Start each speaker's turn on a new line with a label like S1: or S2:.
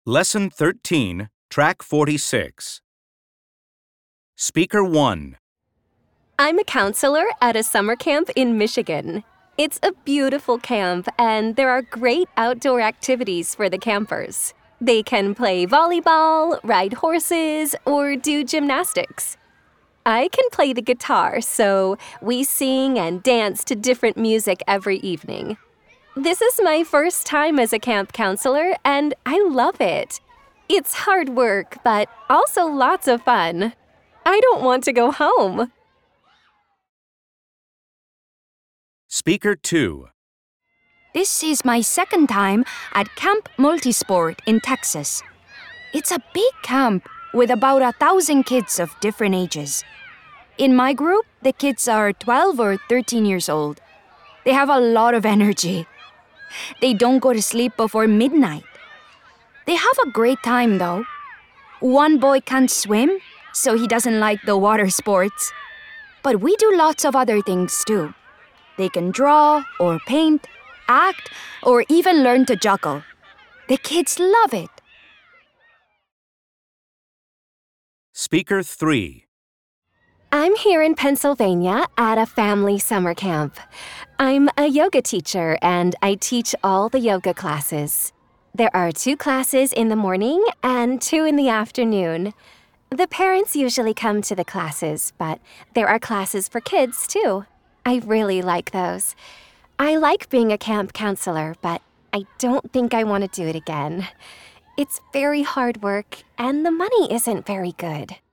S1: Lesson 13, Track 46. Speaker 1.
S2: I'm a counselor at a summer camp in Michigan. It's a beautiful camp, and there are great outdoor activities for the campers. They can play volleyball, ride horses, or do gymnastics. I can play the guitar, so we sing and dance to different music every evening. This is my first time as a camp counselor, and I love it. It's hard work, but also lots of fun. I don't want to go home.
S1: Speaker 2.
S3: This is my second time at Camp Multisport in Texas. It's a big camp with about 1,000 kids of different ages. In my group, the kids are 12 or 13 years old. They have a lot of energy. They don't go to sleep before midnight. They have a great time, though. One boy can't swim, so he doesn't like the water sports. But we do lots of other things, too. They can draw or paint, act, or even learn to juggle. The kids love it.
S1: Speaker 3.
S2: I'm here in Pennsylvania at a family summer camp. I'm a yoga teacher, and I teach all the yoga classes. There are 2 classes in the morning and 2 in the afternoon. The parents usually come to the classes, but there are classes for kids, too. I really like those. I like being a camp counselor, but I don't think I want to do it again. It's very hard work, and the money isn't very good.